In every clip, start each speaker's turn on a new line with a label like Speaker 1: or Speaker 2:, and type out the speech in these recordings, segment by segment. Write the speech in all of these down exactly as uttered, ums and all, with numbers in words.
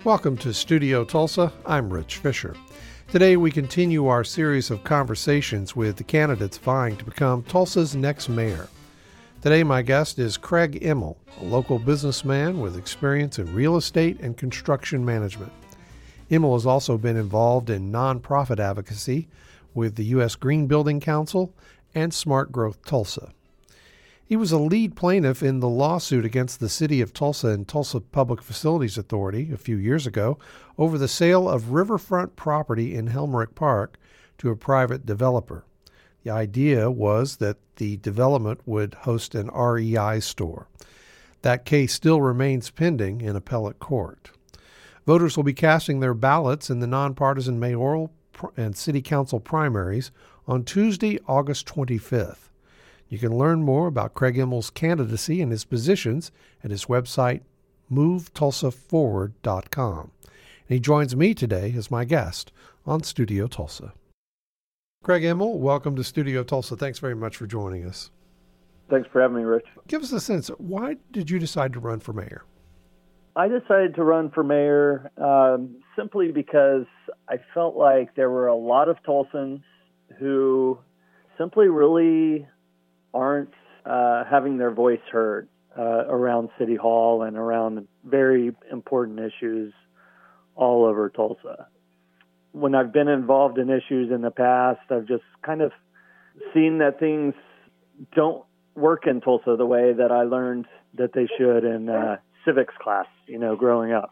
Speaker 1: Welcome to Studio Tulsa. I'm Rich Fisher. Today we continue our series of conversations with the candidates vying to become Tulsa's next mayor. Today my guest is Craig Immel, a local businessman with experience in real estate and construction management. Immel has also been involved in nonprofit advocacy with the U S Green Building Council and Smart Growth Tulsa. He was a lead plaintiff in the lawsuit against the City of Tulsa and Tulsa Public Facilities Authority a few years ago over the sale of riverfront property in Helmerich Park to a private developer. The idea was that the development would host an R E I store. That case still remains pending in appellate court. Voters will be casting their ballots in the nonpartisan mayoral and city council primaries on Tuesday, August twenty-fifth. You can learn more about Craig Immel's candidacy and his positions at his website, move tulsa forward dot com. And he joins me today as my guest on Studio Tulsa. Craig Immel, welcome to Studio Tulsa. Thanks very much for joining us.
Speaker 2: Thanks for having me, Rich.
Speaker 1: Give us a sense, why did you decide to run for mayor?
Speaker 2: I decided to run for mayor um, simply because I felt like there were a lot of Tulsans who simply really aren't uh, having their voice heard uh, around City Hall and around very important issues all over Tulsa. When I've been involved in issues in the past, I've just kind of seen that things don't work in Tulsa the way that I learned that they should in uh, civics class, you know, growing up.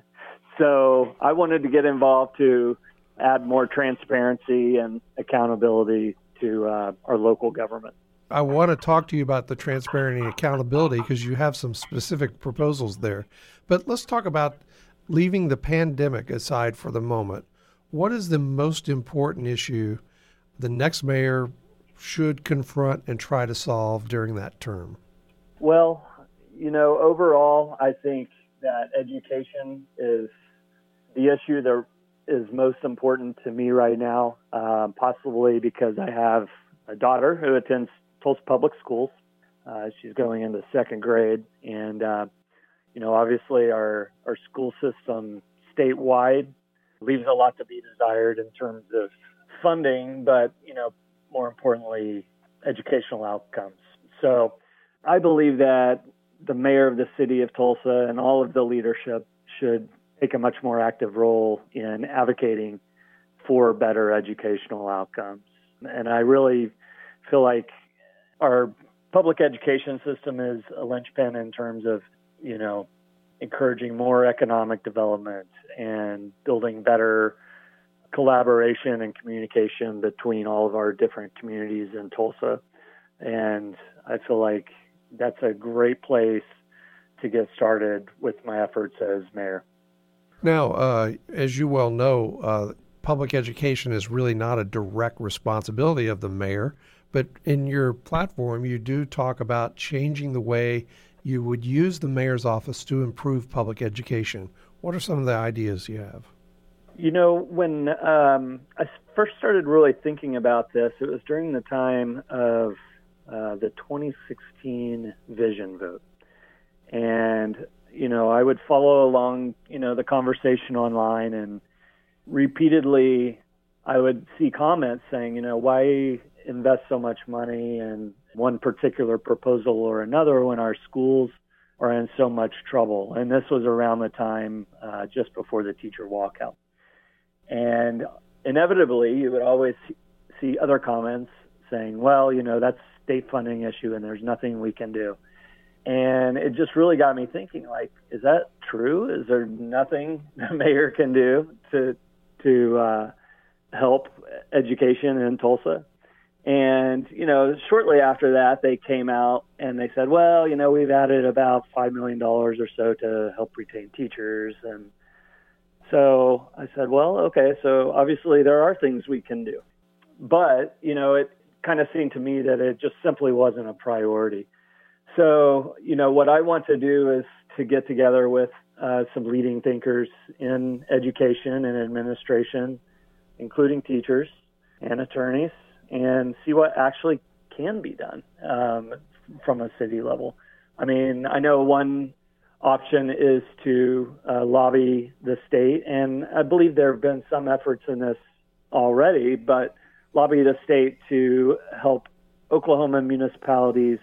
Speaker 2: So I wanted to get involved to add more transparency and accountability to uh, our local government.
Speaker 1: I want to talk to you about the transparency and accountability because you have some specific proposals there. But let's talk about leaving the pandemic aside for the moment. What is the most important issue the next mayor should confront and try to solve during that term?
Speaker 2: Well, you know, overall, I think that education is the issue that is most important to me right now, uh, possibly because I have a daughter who attends Tulsa Public Schools. Uh, she's going into second grade. And, uh, you know, obviously our, our school system statewide leaves a lot to be desired in terms of funding, but, you know, more importantly, educational outcomes. So I believe that the mayor of the city of Tulsa and all of the leadership should take a much more active role in advocating for better educational outcomes. And I really feel like our public education system is a linchpin in terms of, you know, encouraging more economic development and building better collaboration and communication between all of our different communities in Tulsa. And I feel like that's a great place to get started with my efforts as mayor.
Speaker 1: Now, uh, as you well know, uh, public education is really not a direct responsibility of the mayor, but in your platform, you do talk about changing the way you would use the mayor's office to improve public education. What are some of the ideas you have?
Speaker 2: You know, when um, I first started really thinking about this, it was during the time of uh, the twenty sixteen vision vote. And, you know, I would follow along, you know, the conversation online, and repeatedly I would see comments saying, you know, why invest so much money in one particular proposal or another when our schools are in so much trouble. And this was around the time uh, just before the teacher walkout. And inevitably, you would always see other comments saying, well, you know, that's a state funding issue and there's nothing we can do. And it just really got me thinking, like, is that true? Is there nothing the mayor can do to to uh, help education in Tulsa? And, you know, shortly after that, they came out and they said, well, you know, we've added about five million dollars or so to help retain teachers. And so I said, well, okay, so obviously there are things we can do. But, you know, it kind of seemed to me that it just simply wasn't a priority. So, you know, what I want to do is to get together with uh, some leading thinkers in education and administration, including teachers and attorneys, and see what actually can be done um, from a city level. I mean, I know one option is to uh, lobby the state, and I believe there have been some efforts in this already, but lobby the state to help Oklahoma municipalities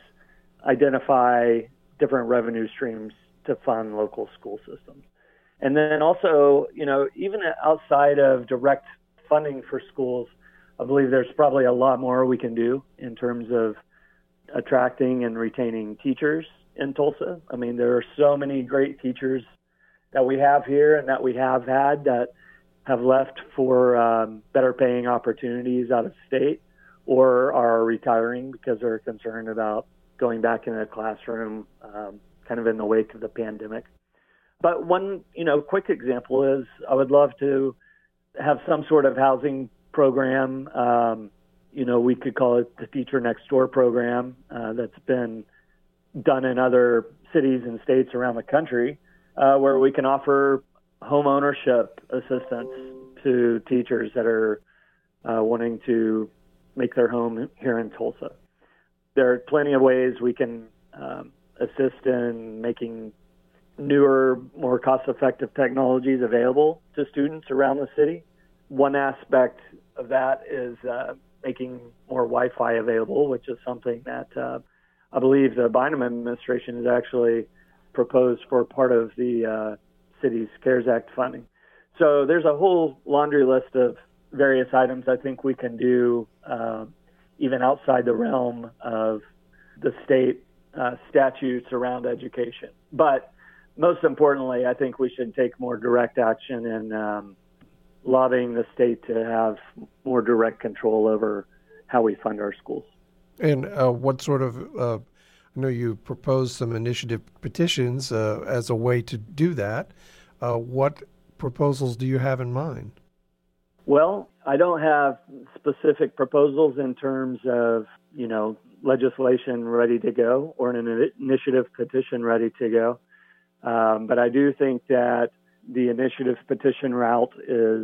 Speaker 2: identify different revenue streams to fund local school systems. And then also, you know, even outside of direct funding for schools, I believe there's probably a lot more we can do in terms of attracting and retaining teachers in Tulsa. I mean, there are so many great teachers that we have here and that we have had that have left for um, better paying opportunities out of state or are retiring because they're concerned about going back into the classroom um, kind of in the wake of the pandemic. But one, you know, quick example is I would love to have some sort of housing program. Um, you know, we could call it the Teacher Next Door program uh, that's been done in other cities and states around the country, uh, where we can offer home ownership assistance to teachers that are uh, wanting to make their home here in Tulsa. There are plenty of ways we can um, assist in making newer, more cost-effective technologies available to students around the city. One aspect of that is uh, making more Wi-Fi available, which is something that uh, I believe the Bynum administration has actually proposed for part of the uh, city's CARES Act funding. So there's a whole laundry list of various items I think we can do uh, even outside the realm of the state uh, statutes around education. But most importantly, I think we should take more direct action in um, lobbying the state to have more direct control over how we fund our schools.
Speaker 1: And uh, what sort of, uh, I know you proposed some initiative petitions uh, as a way to do that. Uh, what proposals do you have in mind?
Speaker 2: Well, I don't have specific proposals in terms of, you know, legislation ready to go or an initiative petition ready to go. Um, but I do think that the initiative petition route is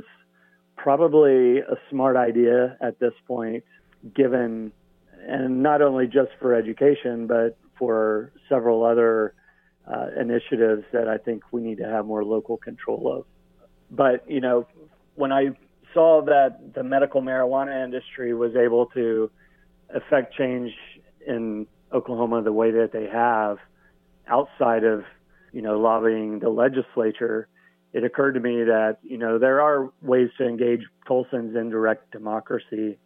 Speaker 2: probably a smart idea at this point, given, and not only just for education, but for several other uh, initiatives that I think we need to have more local control of. But, you know, when I saw that the medical marijuana industry was able to affect change in Oklahoma the way that they have outside of, you know, lobbying the legislature, it occurred to me that, you know, there are ways to engage Tulsans in direct democracy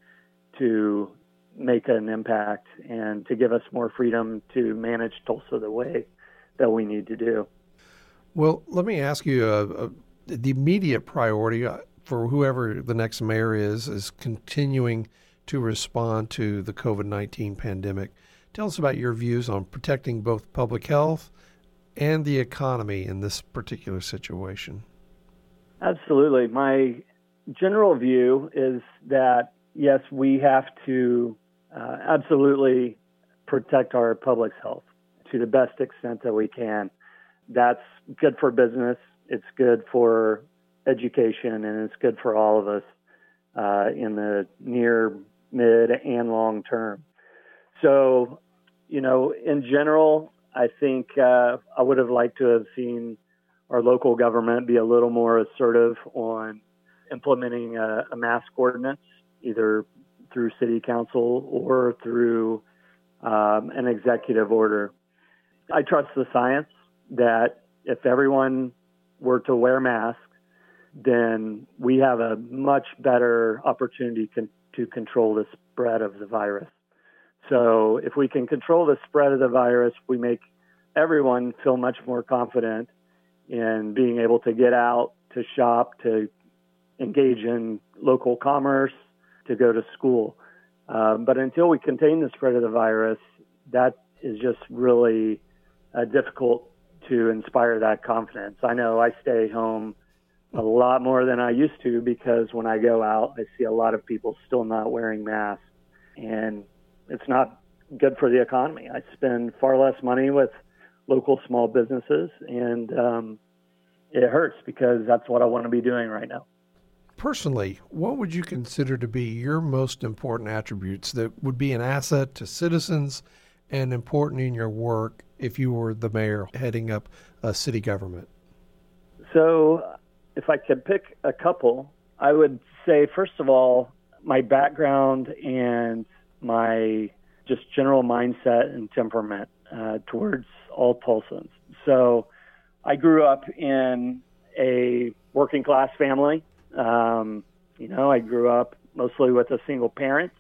Speaker 2: to make an impact and to give us more freedom to manage Tulsa the way that we need to do.
Speaker 1: Well, let me ask you, uh, uh, the immediate priority for whoever the next mayor is, is continuing to respond to the COVID nineteen pandemic. Tell us about your views on protecting both public health and the economy in this particular situation.
Speaker 2: Absolutely. My general view is that, yes, we have to uh, absolutely protect our public health to the best extent that we can. That's good for business, it's good for education, and it's good for all of us uh, in the near, mid, and long term. So, you know, in general, I think uh, I would have liked to have seen our local government be a little more assertive on implementing a, a mask ordinance, either through city council or through um, an executive order. I trust the science that if everyone were to wear masks, then we have a much better opportunity con- to control the spread of the virus. So if we can control the spread of the virus, we make everyone feel much more confident in being able to get out, to shop, to engage in local commerce, to go to school. Uh, but until we contain the spread of the virus, that is just really uh, difficult to inspire that confidence. I know I stay home a lot more than I used to because when I go out, I see a lot of people still not wearing masks, and it's not good for the economy. I spend far less money with local small businesses, and um, it hurts because that's what I want to be doing right now.
Speaker 1: Personally, what would you consider to be your most important attributes that would be an asset to citizens and important in your work if you were the mayor heading up uh, city government?
Speaker 2: So if I could pick a couple, I would say, first of all, my background and my just general mindset and temperament uh, towards all Tulsans. So I grew up in a working class family. Um, you know, I grew up mostly with a single parent,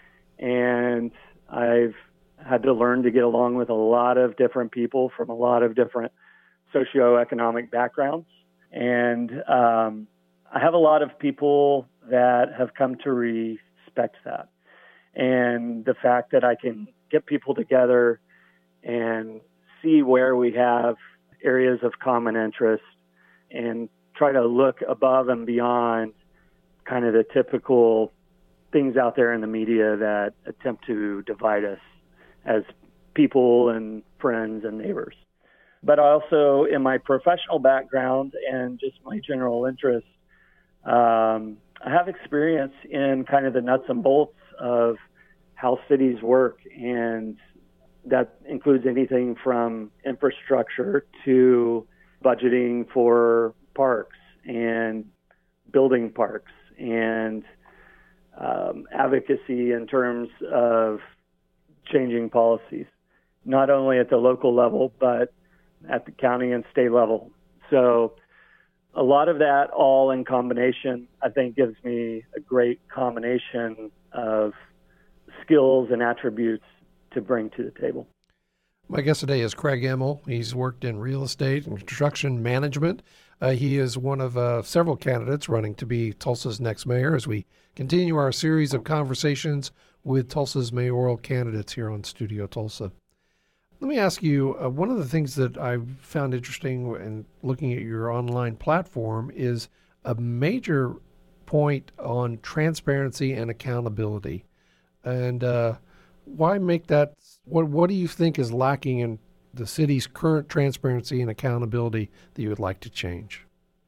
Speaker 2: and I've had to learn to get along with a lot of different people from a lot of different socioeconomic backgrounds. And um, I have a lot of people that have come to respect that. And the fact that I can get people together and see where we have areas of common interest and try to look above and beyond kind of the typical things out there in the media that attempt to divide us as people and friends and neighbors. But also in my professional background and just my general interest, um, I have experience in kind of the nuts and bolts of how cities work, and that includes anything from infrastructure to budgeting for parks and building parks and um, advocacy in terms of changing policies, not only at the local level, but at the county and state level. So a lot of that all in combination, I think, gives me a great combination of skills and attributes to bring to the table.
Speaker 1: My guest today is Craig Emmel. He's worked in real estate and construction management. Uh, he is one of uh, several candidates running to be Tulsa's next mayor as we continue our series of conversations with Tulsa's mayoral candidates here on Studio Tulsa. Let me ask you, uh, one of the things that I found interesting in looking at your online platform is a major point on transparency and accountability. And uh, why make that? What What do you think is lacking in the city's current transparency and accountability that you would like to change?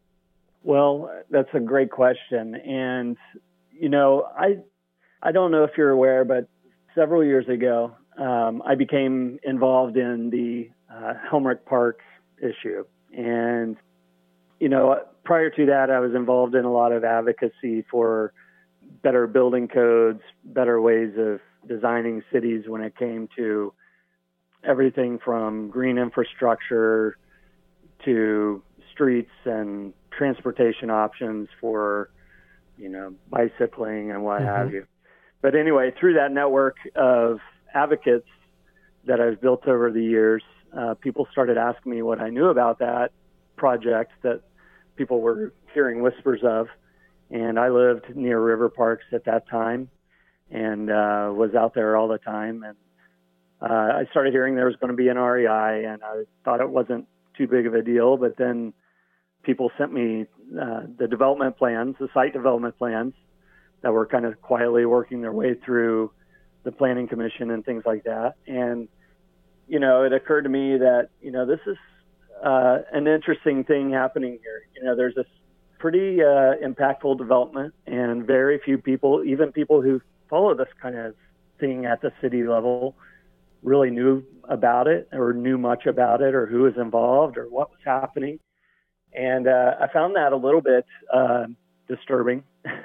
Speaker 2: Well, that's a great question. And, you know, I I don't know if you're aware, but several years ago, um, I became involved in the uh, Helmrich Park issue. And, you know, prior to that, I was involved in a lot of advocacy for better building codes, better ways of designing cities when it came to everything from green infrastructure to streets and transportation options for, you know, bicycling and what mm-hmm. have you. But anyway, through that network of advocates that I've built over the years, uh, people started asking me what I knew about that project that people were hearing whispers of. And I lived near river parks at that time and uh, was out there all the time. And uh, I started hearing there was going to be an R E I, and I thought it wasn't too big of a deal. But then people sent me uh, the development plans, the site development plans that were kind of quietly working their way through the planning commission and things like that. And, you know, it occurred to me that, you know, this is uh, an interesting thing happening here. You know, there's this pretty uh, impactful development, and very few people, even people who follow this kind of thing at the city level, really knew about it or knew much about it or who was involved or what was happening. And uh, I found that a little bit uh, disturbing.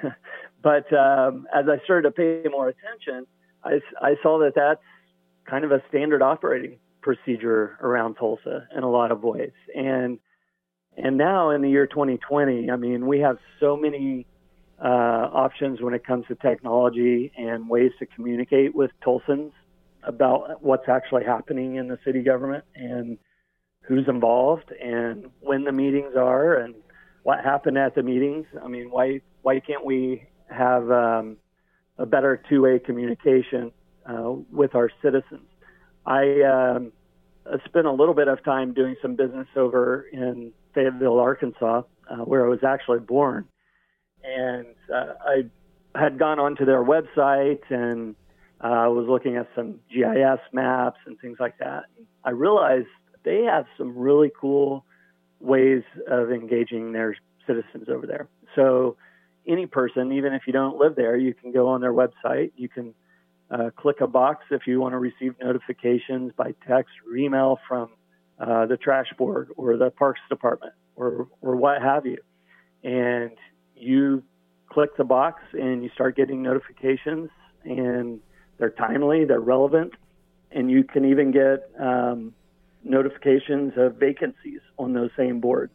Speaker 2: But um, as I started to pay more attention, I, I saw that that's kind of a standard operating procedure around Tulsa in a lot of ways. And And now in the year twenty twenty, I mean, we have so many uh, options when it comes to technology and ways to communicate with Tulsans about what's actually happening in the city government and who's involved and when the meetings are and what happened at the meetings. I mean, why why can't we have um, a better two-way communication uh, with our citizens? I um, spent a little bit of time doing some business over in Fayetteville, Arkansas, uh, where I was actually born. And uh, I had gone onto their website and uh, was looking at some G I S maps and things like that. And I realized they have some really cool ways of engaging their citizens over there. So any person, even if you don't live there, you can go on their website. You can uh, click a box if you want to receive notifications by text or email from uh, the trash board or the parks department or or what have you. And you click the box and you start getting notifications, and they're timely, they're relevant, and you can even get um, notifications of vacancies on those same boards.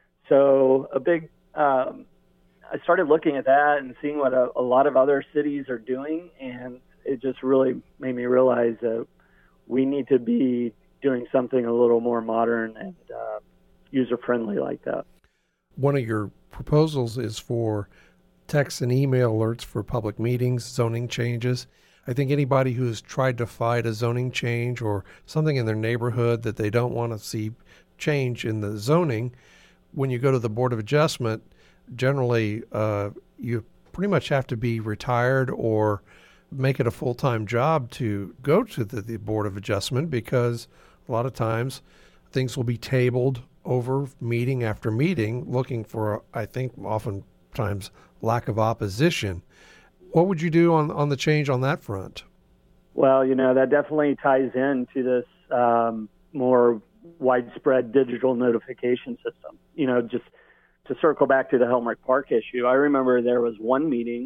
Speaker 2: So a big, um, I started looking at that and seeing what a, a lot of other cities are doing, and it just really made me realize that we need to be doing something a little more modern and uh, user-friendly like that.
Speaker 1: One of your proposals is for text and email alerts for public meetings, zoning changes. I think anybody who's tried to fight a zoning change or something in their neighborhood that they don't want to see change in the zoning, when you go to the Board of Adjustment, generally uh, you pretty much have to be retired or make it a full-time job to go to the, the Board of Adjustment, because a lot of times things will be tabled over meeting after meeting looking for, I think, oftentimes lack of opposition. What would you do on, on the change on that front?
Speaker 2: Well, you know, that definitely ties into this um, more widespread digital notification system. You know, just to circle back to the Helmrich Park issue, I remember there was one meeting,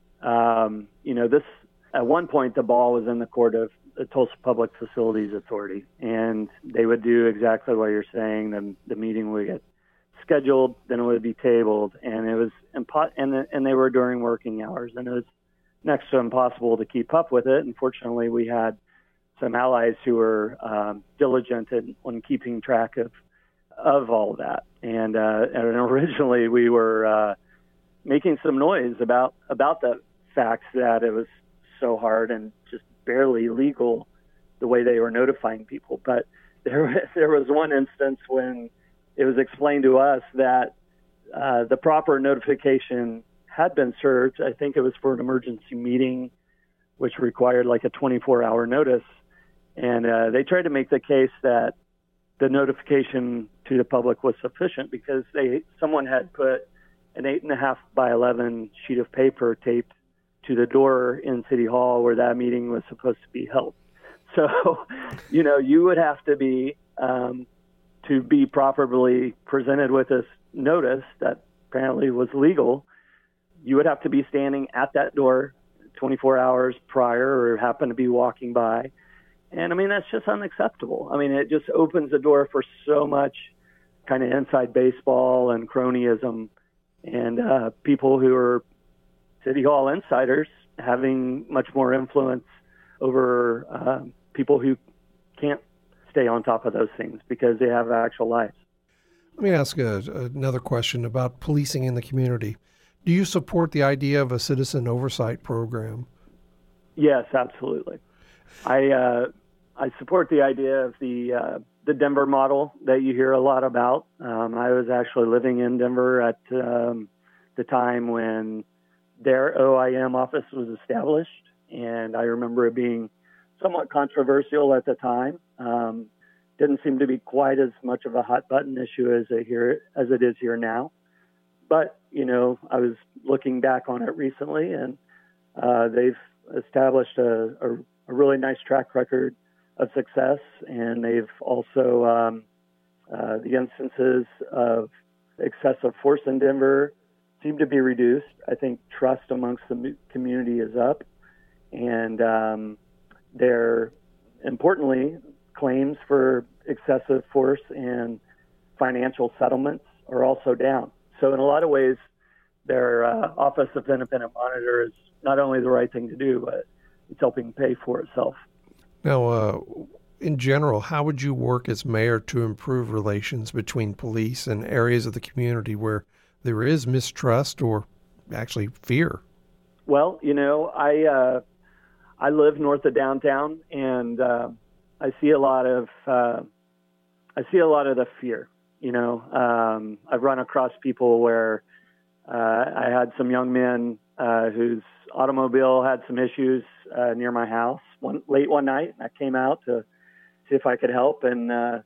Speaker 2: um, you know, this, at one point the ball was in the court of the Tulsa Public Facilities Authority, and they would do exactly what you're saying. The, the meeting would get scheduled, then it would be tabled, and it was impo- and the, and they were during working hours, and it was next to impossible to keep up with it. Unfortunately, we had some allies who were um, diligent in, on keeping track of of all of that, and uh, and originally we were uh, making some noise about about the fact that it was so hard and just barely legal the way they were notifying people. But there there was one instance when it was explained to us that uh, the proper notification had been served. I think it was for an emergency meeting, which required like a twenty-four hour notice. And uh, they tried to make the case that the notification to the public was sufficient because they someone had put an eight and a half by eleven sheet of paper taped to the door in City Hall where that meeting was supposed to be held. So, you know, you would have to be, um, to be properly presented with this notice that apparently was legal, you would have to be standing at that door twenty-four hours prior or happen to be walking by. And I mean, that's just unacceptable. I mean, it just opens the door for so much kind of inside baseball and cronyism, and uh, people who are City Hall insiders having much more influence over uh, people who can't stay on top of those things because they have actual lives.
Speaker 1: Let me ask a, another question about policing in the community. Do you support the idea of a citizen oversight program?
Speaker 2: Yes, absolutely. I uh, I support the idea of the uh, the Denver model that you hear a lot about. Um, I was actually living in Denver at um, the time when their O I M office was established, and I remember it being somewhat controversial at the time. Um, didn't seem to be quite as much of a hot button issue as it here as it is here now. But you know, I was looking back on it recently, and uh, they've established a, a, a really nice track record of success, and they've also um, uh, the instances of excessive force in Denver seem to be reduced. I think trust amongst the community is up, and um, their, importantly, claims for excessive force and financial settlements are also down. So in a lot of ways, their uh, Office of Independent Monitor is not only the right thing to do, but it's helping pay for itself.
Speaker 1: Now, uh, in general, how would you work as mayor to improve relations between police and areas of the community where there is mistrust or actually fear?
Speaker 2: Well, you know, I uh, I live north of downtown, and uh, I see a lot of uh, I see a lot of the fear. You know, um, I've run across people where uh, I had some young men uh, whose automobile had some issues uh, near my house one late one night. I came out to see if I could help, and uh,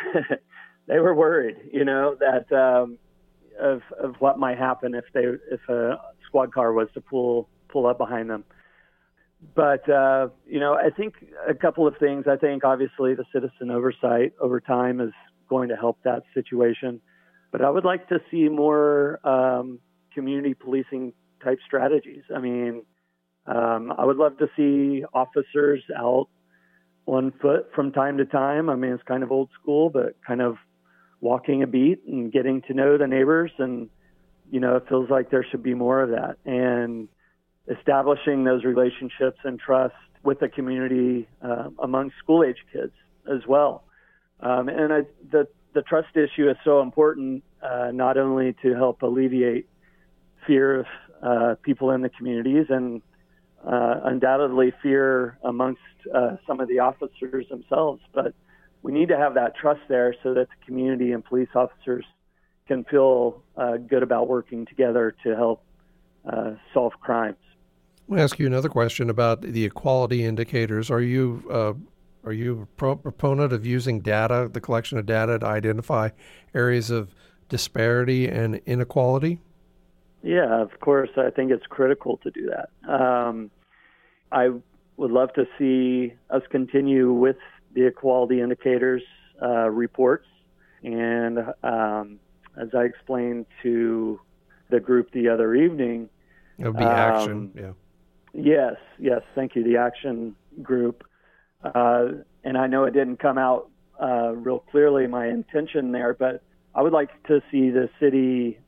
Speaker 2: they were worried. You know that. Um, Of, of what might happen if they if a squad car was to pull pull up behind them. But, uh, you know, I think a couple of things. I think obviously the citizen oversight over time is going to help that situation. But I would like to see more um, community policing type strategies. I mean, um, I would love to see officers out on foot from time to time. I mean, it's kind of old school, but kind of walking a beat and getting to know the neighbors. And, you know, it feels like there should be more of that. And establishing those relationships and trust with the community uh, among school-age kids as well. Um, and I, the, the trust issue is so important, uh, not only to help alleviate fear of uh, people in the communities and uh, undoubtedly fear amongst uh, some of the officers themselves, but we need to have that trust there so that the community and police officers can feel uh, good about working together to help uh, solve crimes.
Speaker 1: Let me ask you another question about the equality indicators. Are you uh, are you a pro- proponent of using data, the collection of data, to identify areas of disparity and inequality?
Speaker 2: Yeah, of course. I think it's critical to do that. Um, I would love to see us continue with the equality indicators uh, reports. And um, as I explained to the group the other evening,
Speaker 1: it would be um, action, yeah.
Speaker 2: Yes, yes, thank you, the action group. Uh, and I know it didn't come out uh, real clearly, my intention there, but I would like to see the city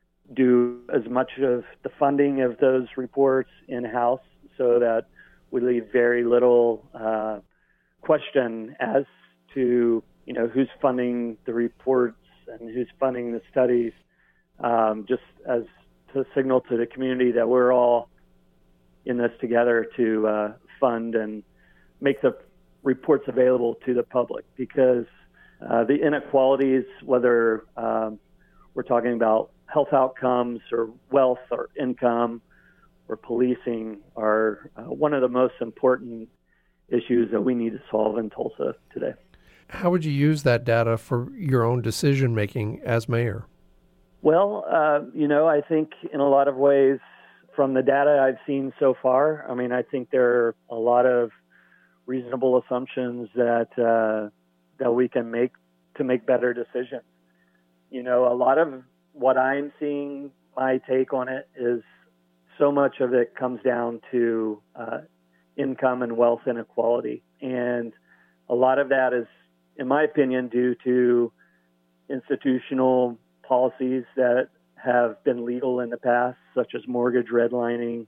Speaker 2: do as much of the funding of those reports in-house so that we leave very little uh, question as to, you know, who's funding the reports and who's funding the studies, um, just as to signal to the community that we're all in this together to uh, fund and make the reports available to the public, because uh, the inequalities, whether um, we're talking about health outcomes or wealth or income or policing, are uh, one of the most important issues that we need to solve in Tulsa today.
Speaker 1: How would you use that data for your own decision making as mayor?
Speaker 2: Well, uh, you know, I think in a lot of ways, from the data I've seen so far, I mean, I think there are a lot of reasonable assumptions that uh, that we can make to make better decisions. You know, a lot of what I'm seeing, my take on it is so much of it comes down to uh, income and wealth inequality. And a lot of that is, in my opinion, due to institutional policies that have been legal in the past, such as mortgage redlining,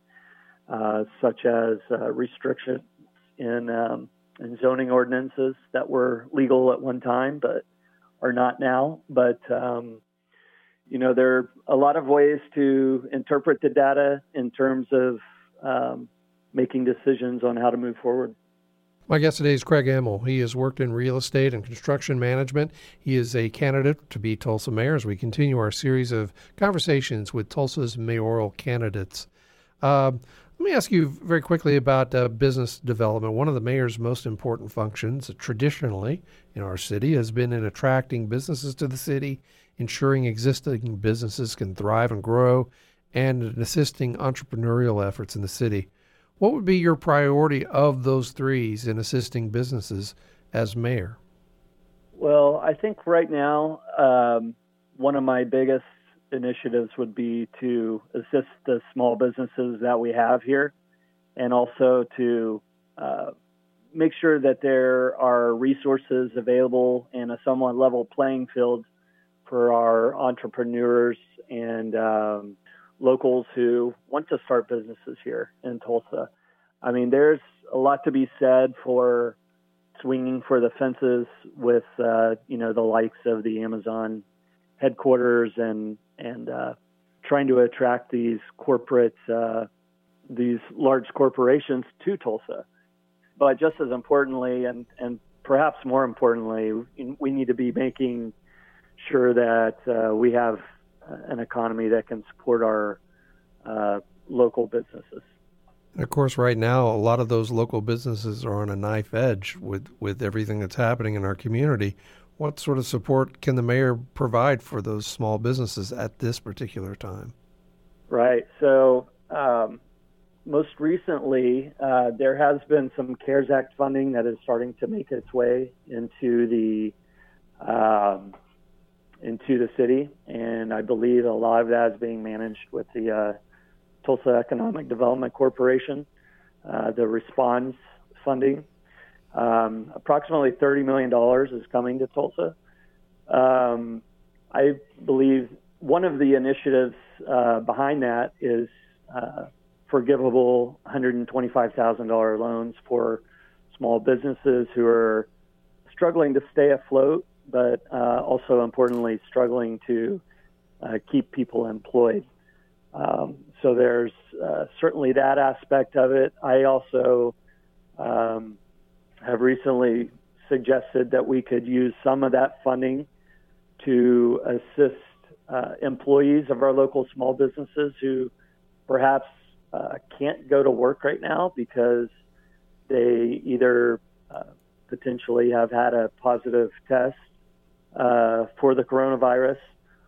Speaker 2: uh, such as uh, restrictions in, um, in zoning ordinances that were legal at one time but are not now. But, um, you know, there are a lot of ways to interpret the data in terms of um, making decisions on how to move forward.
Speaker 1: My guest today is Craig Emmel. He has worked in real estate and construction management. He is a candidate to be Tulsa mayor as we continue our series of conversations with Tulsa's mayoral candidates. Uh, let me ask you very quickly about uh, business development. One of the mayor's most important functions, uh, traditionally in our city, has been in attracting businesses to the city, ensuring existing businesses can thrive and grow, and in assisting entrepreneurial efforts in the city. What would be your priority of those threes in assisting businesses as mayor?
Speaker 2: Well, I think right now, um, one of my biggest initiatives would be to assist the small businesses that we have here, and also to uh, make sure that there are resources available and a somewhat level playing field for our entrepreneurs and um, locals who want to start businesses here in Tulsa. I mean, there's a lot to be said for swinging for the fences with, uh, you know, the likes of the Amazon headquarters and and uh, trying to attract these corporate, uh, these large corporations to Tulsa. But just as importantly, and, and perhaps more importantly, we need to be making sure that uh, we have an economy that can support our uh, local businesses.
Speaker 1: And of course, right now, a lot of those local businesses are on a knife edge with, with everything that's happening in our community. What sort of support can the mayor provide for those small businesses at this particular time?
Speaker 2: Right. So um, most recently, uh, there has been some CARES Act funding that is starting to make its way into the um, into the city, and I believe a lot of that is being managed with the uh, Tulsa Economic Development Corporation, uh, the RESPOND funding. Um, approximately thirty million dollars is coming to Tulsa. Um, I believe one of the initiatives uh, behind that is uh, forgivable one hundred twenty-five thousand dollars loans for small businesses who are struggling to stay afloat, but uh, also importantly struggling to uh, keep people employed. Um, so there's uh, certainly that aspect of it. I also um, have recently suggested that we could use some of that funding to assist uh, employees of our local small businesses who perhaps uh, can't go to work right now because they either uh, potentially have had a positive test uh, for the coronavirus,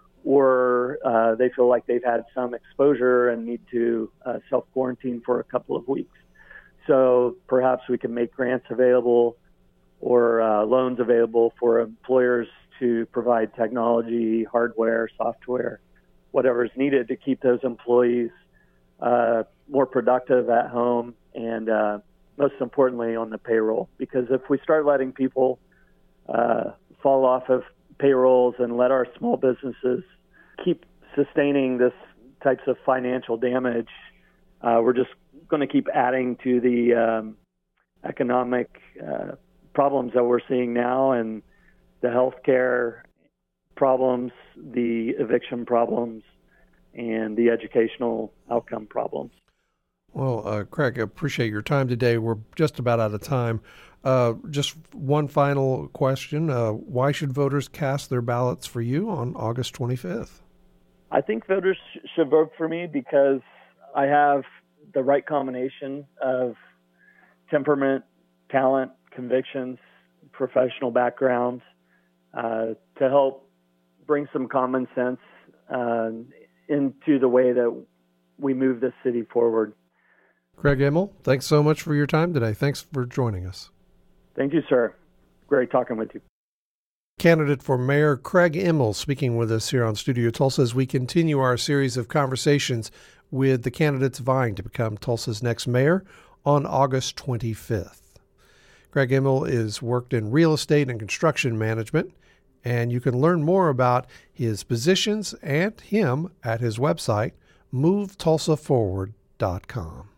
Speaker 2: or uh, they feel like they've had some exposure and need to uh, self-quarantine for a couple of weeks. So perhaps we can make grants available or uh, loans available for employers to provide technology, hardware, software, whatever is needed to keep those employees uh, more productive at home and uh, most importantly on the payroll. Because if we start letting people uh, fall off of payrolls and let our small businesses keep sustaining this types of financial damage, uh, we're just going to keep adding to the um, economic uh, problems that we're seeing now, and the healthcare problems, the eviction problems, and the educational outcome problems.
Speaker 1: Well, uh, Craig, I appreciate your time today. We're just about out of time. Uh, just one final question. Uh, why should voters cast their ballots for you on August twenty-fifth?
Speaker 2: I think voters sh- should vote for me because I have the right combination of temperament, talent, convictions, professional background uh, to help bring some common sense uh, into the way that we move this city forward.
Speaker 1: Craig Immel, thanks so much for your time today. Thanks for joining us.
Speaker 2: Thank you, sir. Great talking with you.
Speaker 1: Candidate for Mayor Craig Immel speaking with us here on Studio Tulsa as we continue our series of conversations with the candidates vying to become Tulsa's next mayor on August twenty-fifth. Craig Immel is worked in real estate and construction management, and you can learn more about his positions and him at his website, move tulsa forward dot com.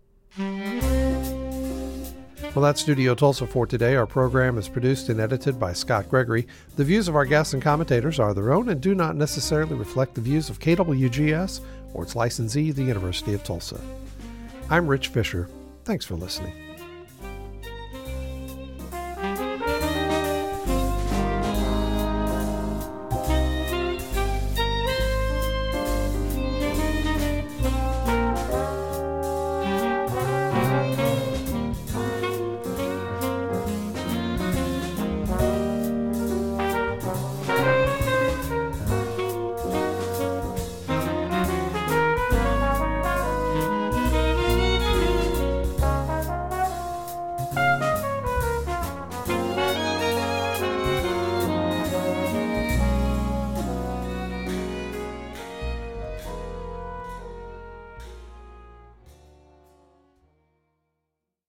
Speaker 1: Well, that's Studio Tulsa for today. Our program is produced and edited by Scott Gregory. The views of our guests and commentators are their own and do not necessarily reflect the views of K W G S or its licensee, the University of Tulsa. I'm Rich Fisher. Thanks for listening.